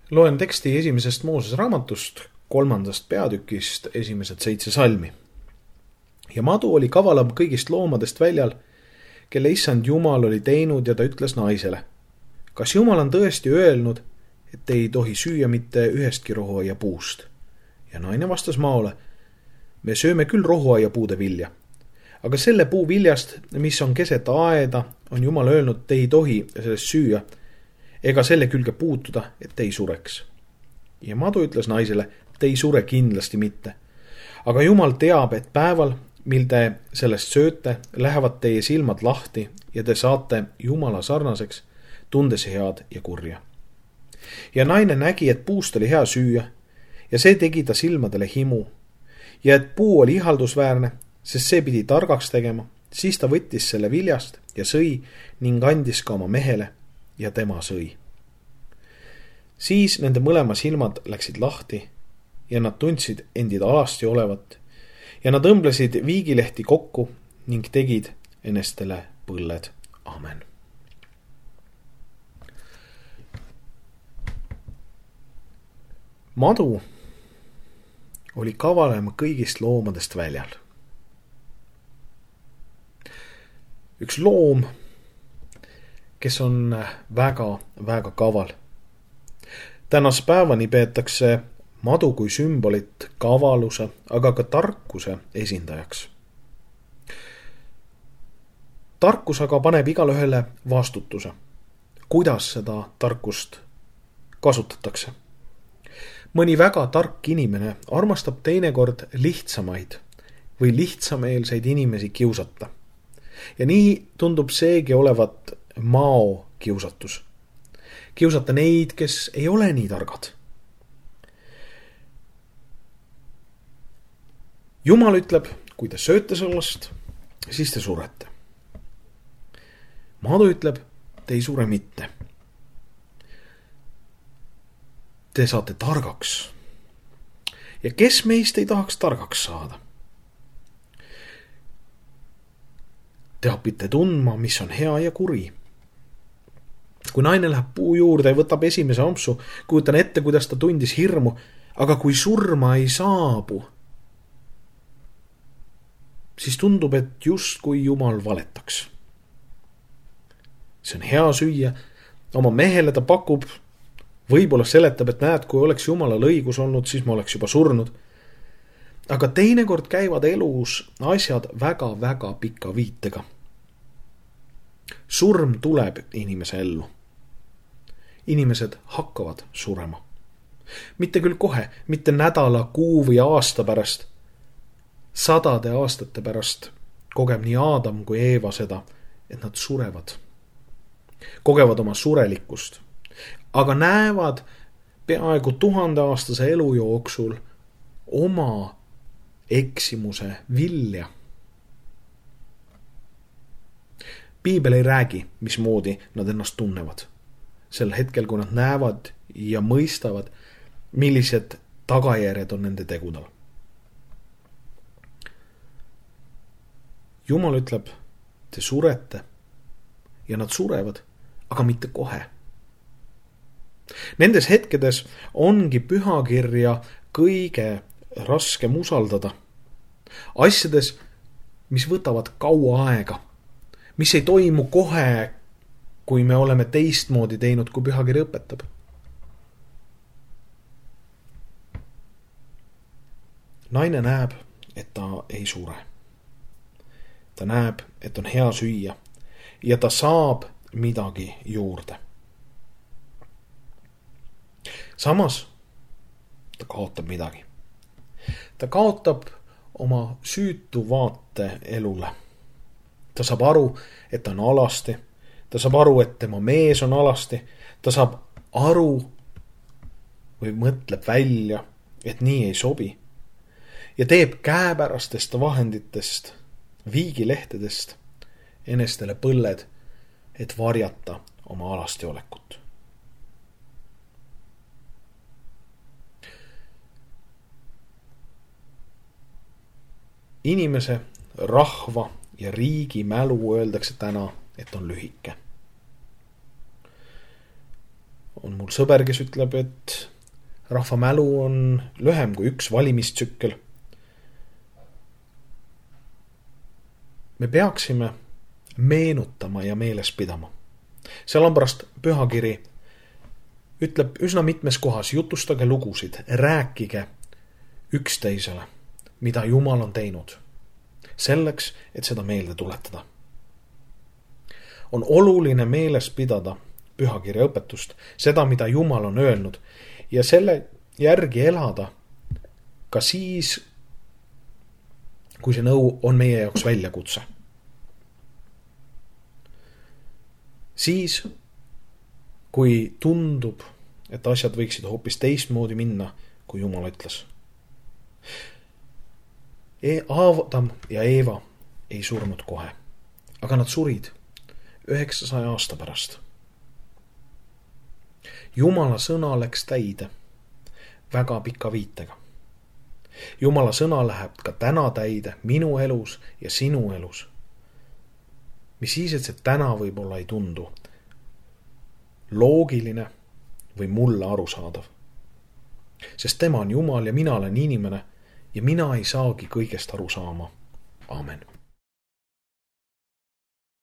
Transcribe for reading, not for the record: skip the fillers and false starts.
Loen teksti esimesest Mooses raamatust, 3. peatükist, esimesed 7 salmi. Ja madu oli kavalam kõigist loomadest väljal, kelle issand Jumal oli teinud, ja ta ütles naisele: kas Jumal on tõesti öelnud, et ei tohi süüa mitte ühestki rohuaia puust? Ja naine vastas maole: me sööme küll rohuaia puude vilja, aga selle puu viljast, mis on keset aeda, on Jumal öelnud, et ei tohi sellest süüa ega selle külge puutuda, et ei sureks. Ja madu ütles naisele: te ei sure kindlasti mitte. Aga Jumal teab, et päeval, mil te sellest sööte, lähevad teie silmad lahti ja te saate Jumala sarnaseks, tundes head ja kurja. Ja naine nägi, et puust oli hea süüa ja see tegi ta silmadele himu ja et puu oli ihaldusväärne, sest see pidi targaks tegema. Siis ta võttis selle viljast ja sõi ning andis ka oma mehele ja tema sõi. Siis nende mõlema silmad läksid lahti ja nad tundsid endid alasti olevat ja nad õmblesid viigilehti kokku ning tegid enestele põlled. Amen. Madu oli kavalam kõigist loomadest väljal. Üks loom, kes on väga kaval. Tänase päevani peetakse madu kui sümbolit kavaluse, aga ka tarkuse esindajaks. Tarkus aga paneb igalühele vastutuse, kuidas seda tarkust kasutatakse. Mõni väga tark inimene armastab teinekord lihtsamaid või lihtsameelseid inimesi kiusata. Ja nii tundub seegi olevat mao kiusatus. Kiusata neid, kes ei ole nii targad. Jumal ütleb, kui te sööte sellest, siis te surete. Madu ütleb, te ei sure mitte. Te saate targaks. Ja kes meist ei tahaks targaks saada? Te õpite tundma, mis on hea ja kuri. Kui naine läheb puu juurde ja võtab esimese ampsu, kujutan ette, kuidas ta tundis hirmu, aga kui surma ei saabu, siis tundub, et just kui Jumal valetaks. See on hea süüa. Oma mehele ta pakub, võib-olla seletab, et näed, kui oleks Jumalal õigus olnud, siis ma oleks juba surnud. Aga teinekord käivad elus asjad väga pika viitega. Surm tuleb inimese ellu. Inimesed hakkavad surema. Mitte küll kohe, mitte nädala, kuu või aasta pärast. 100 aastate pärast kogeb nii Aadam kui Eeva seda, et nad surevad. Kogevad oma surelikkust. Aga näevad peaaegu 1000-aastase elu jooksul oma eksimuse vilja. Piibel ei räägi, mismoodi nad ennast tunnevad. Sel hetkel, kui nad näevad ja mõistavad, millised tagajärjed on nende tegudel. Jumal ütleb, te surete ja nad surevad, aga mitte kohe. Nendes hetkedes ongi pühakirja kõige raskem usaldada. Asjades, mis võtavad kaua aega, mis ei toimu kohe, kui me oleme teistmoodi teinud, kui pühakiri õpetab. Naine näeb, et ta ei sure. Ta näeb, et on hea süüa ja ta saab midagi juurde. Samas ta kaotab midagi. Ta kaotab oma süütu vaate elule. Ta saab aru, et ta on alasti. Ta saab aru, et tema mees on alasti. Ta saab aru või mõtleb välja, et nii ei sobi. Ja teeb käepärastest vahenditest, viigilehtedest enestele põlled, et varjata oma alasti olekut. Inimese, rahva ja riigi mälu öeldakse täna, et on lühike. on mul sõber, kes ütleb, et rahva mälu on lühem kui üks valimistsükkel. Me peaksime meenutama ja meeles pidama. Seal on pärast pühakiri ütleb üsna mitmes kohas, jutustage lugusid, rääkige üksteisele, mida Jumal on teinud, selleks, et seda meelde tuletada. On oluline meeles pidada pühakirja õpetust, seda, mida Jumal on öelnud, ja selle järgi elada ka siis, kui see nõu on meie jaoks väljakutse. Siis, kui tundub, et asjad võiksid hoopis teistmoodi minna, kui Jumal ütles. Aadam ja Eeva ei surnud kohe, aga nad surid 900 aasta pärast. Jumala sõna läks täide väga pika viitega. Jumala sõna läheb ka täna täide minu elus ja sinu elus. Mis siis, et see täna võib-olla ei tundu loogiline või mulle arusaadav. Sest tema on Jumal ja mina olen inimene ja mina ei saagi kõigest aru saama. Aamen.